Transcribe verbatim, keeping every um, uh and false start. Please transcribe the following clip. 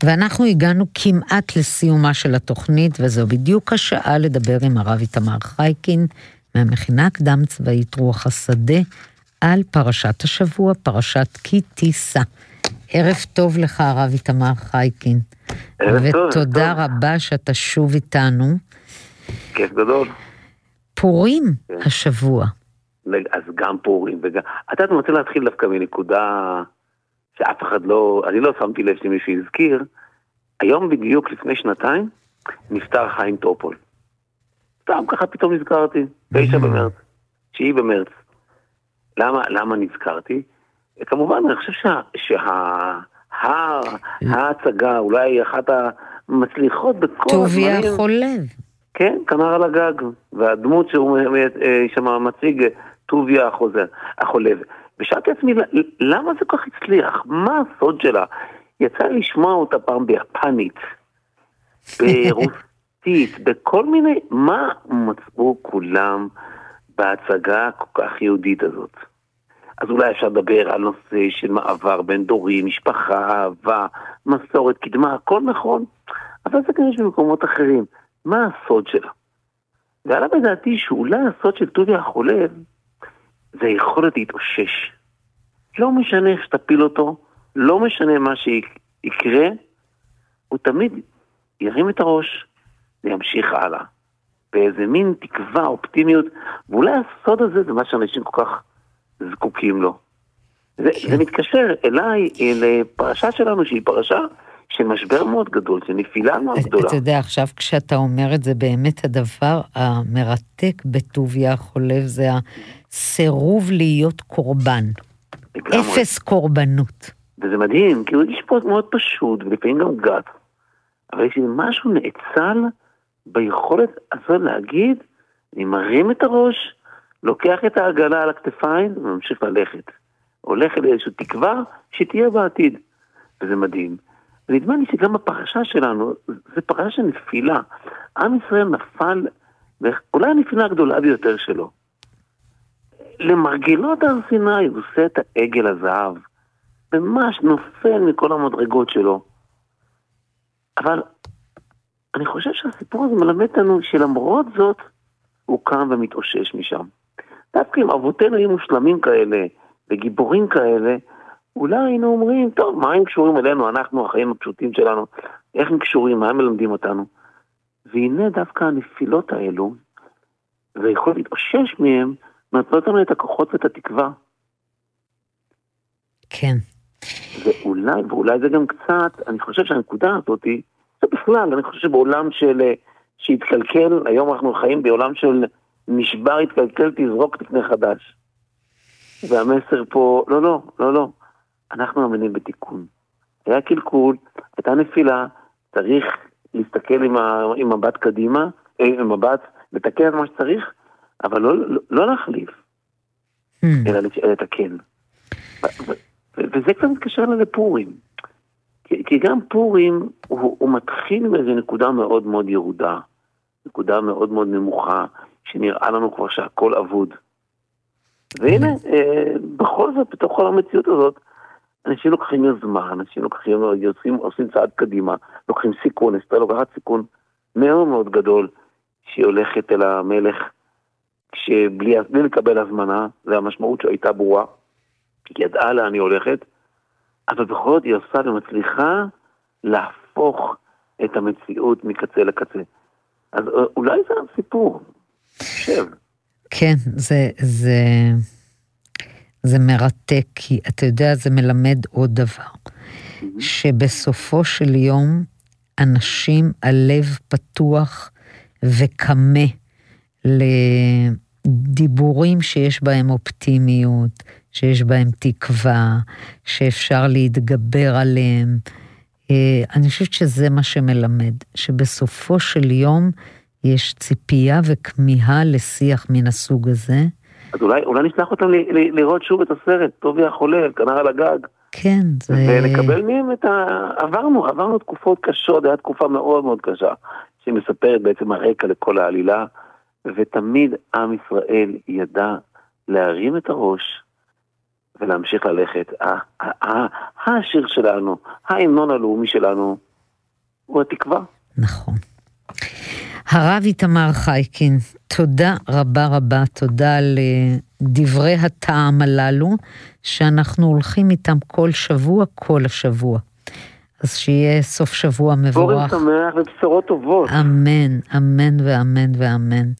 ואנחנו הגענו כמעט לסיומה של התוכנית, וזו בדיוק השעה לדבר עם הרב איתמר חייקין, מהמכינה הקדם צבאית רוח השדה, על פרשת השבוע, פרשת כי תישא. ערב טוב לך, הרב איתמר חייקין. ותודה רבה שאתה שוב איתנו. כיף גדול. פורים השבוע. אז גם פורים, וגם... אתה רוצה להתחיל דווקא מנקודה שאף אחד לא... אני לא שמתי לב שמישהו הזכיר. היום בדיוק לפני שנתיים נפטר חיים טופול. סתם ככה פתאום נזכרתי. תשע במרץ. תשיעי במרץ. למה, למה נזכרתי? כמובן, אני חושב שה... שה... ההצגה, אולי אחת המצליחות בכל טוביה חולב. כן, כנר על הגג. והדמות שהוא שם מציג, טוביה החולב. ושאלתי עצמי, למה זה כל כך הצליח? מה הסוד שלה? יצא לשמוע אותה פעם ביפנית, ברוסית, בכל מיני... מה מצאו כולם בהצגה כל כך יהודית הזאת? אז אולי אפשר לדבר על נושא של מעבר בין דורים, משפחה, אהבה, מסורת, קדמה, הכל נכון. אבל זה כנראה במקומות אחרים. מה הסוד שלה? ועלה בדעתי שאולי הסוד של טוביה החולב זה יכולת להתאושש. לא משנה איך שתפיל אותו, לא משנה מה שיקרה, הוא תמיד ירים את הראש וימשיך הלאה. באיזה מין תקווה, אופטימיות, ואולי הסוד הזה זה מה שאנשים כל כך זקוקים לו. זה, כן. זה מתקשר אליי, לפרשה שלנו, שהיא פרשה של משבר מאוד גדול, של נפילה מאוד גדולה. אתה יודע, עכשיו כשאתה אומר את זה, באמת הדבר המרתק בטוביה החולב, זה הסירוב להיות קורבן. לגמרי. אפס קורבנות. וזה מדהים, כי הוא הרגיש פה מאוד פשוט, ולפעמים גם גת. אבל יש משהו נאצל ביכולת הזאת להגיד, אני מרים את הראש, לוקח את העגלה על הכתפיים וממשיך ללכת. הולך לאיזושהי תקווה שתהיה בעתיד. וזה מדהים. ונדמה לי שגם הפרשה שלנו, זה פרשה של נפילה. עם ישראל נפל, אולי הנפילה הגדולה ביותר שלו. למרגלות הר סיני הוא עושה את העגל הזהב. ממש נופל מכל המדרגות שלו. אבל אני חושב שהסיפור הזה מלמד לנו שלמרות זאת, הוא קם ומתאושש משם. דווקא אם אבותינו היו מושלמים כאלה, וגיבורים כאלה, אולי היינו אומרים, טוב, מה הם קשורים אלינו, אנחנו, החיים הפשוטים שלנו, איך הם קשורים, מה הם מלמדים אותנו? והנה דווקא הנפילות האלו, ויכול להתאושש מהם, נתנות לנו את הכוחות ואת התקווה. כן. ואולי, ואולי זה גם קצת, אני חושב שהנקודה הזאת היא, זה בכלל, אני חושב שבעולם של, שהתקלקל, היום אנחנו חיים בעולם של נשבר, התקלקל, תזרוק תקנה חדש. והמסר פה, לא, לא, לא, לא. אנחנו מאמינים בתיקון. היה קלקול, הייתה נפילה, צריך להסתכל עם, ה, עם מבט קדימה, עם מבט, לתקן מה שצריך, אבל לא, לא, לא להחליף, hmm. אלא לתקן. ו- ו- וזה קצת מתקשר לה לפורים. כי, כי גם פורים, הוא, הוא מתחיל מאיזו נקודה מאוד מאוד ירודה, נקודה מאוד מאוד נמוכה, שנראה לנו כבר שהכל אבוד. והנה, אה, בכל זאת, בתוך כל המציאות הזאת, אנשים לוקחים יוזמה, אנשים לוקחים, יוצאים, עושים צעד קדימה, לוקחים סיכון, אסתר לוקחת סיכון מאוד מאוד גדול, שהיא הולכת אל המלך, שבלי לקבל הזמנה, זה המשמעות שהייתה ברורה, היא ידעה לה אני הולכת, אבל בכל זאת היא עושה ומצליחה להפוך את המציאות מקצה לקצה. אז אולי זה הסיפור, חושב. כן, זה, זה, זה מרתק, כי אתה יודע, זה מלמד עוד דבר, mm-hmm. שבסופו של יום, אנשים הלב פתוח וקמה לדיבורים שיש בהם אופטימיות, שיש בהם תקווה, שאפשר להתגבר עליהם. אני חושבת שזה מה שמלמד, שבסופו של יום יש ציפייה וכמיהה לשיח מן הסוג הזה. אז אולי, אולי נשלח אותם ל, ל, לראות שוב את הסרט, טוביה החולב, כנר על הגג. כן, זה... ולקבל מהם את ה... עברנו, עברנו תקופות קשות, הייתה תקופה מאוד מאוד קשה, שמספרת בעצם הרקע לכל העלילה, ותמיד עם ישראל ידע להרים את הראש, ולהמשיך ללכת. השיר שלנו, ההמנון הלאומי שלנו, הוא התקווה. נכון. הרב איתמר חייקין, תודה רבה רבה, תודה על דברי הטעם הללו, שאנחנו הולכים איתם כל שבוע, כל השבוע. אז שיהיה סוף שבוע מבורך. פורים שמח ובשורות טובות. אמן, אמן ואמן ואמן.